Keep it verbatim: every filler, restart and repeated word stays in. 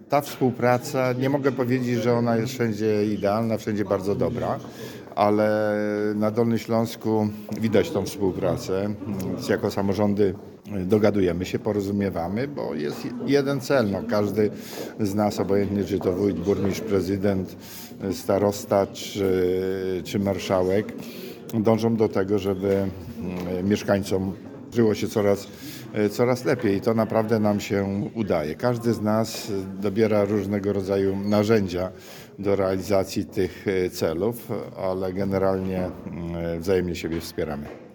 Ta współpraca, nie mogę powiedzieć, że ona jest wszędzie idealna, wszędzie bardzo dobra, ale na Dolnym Śląsku widać tą współpracę. Jako samorządy dogadujemy się, porozumiewamy, bo jest jeden cel. No, każdy z nas, obojętnie czy to wójt, burmistrz, prezydent, starosta czy, czy marszałek, dążą do tego, żeby mieszkańcom żyło się coraz, coraz lepiej i to naprawdę nam się udaje. Każdy z nas dobiera różnego rodzaju narzędzia do realizacji tych celów, ale generalnie wzajemnie siebie wspieramy.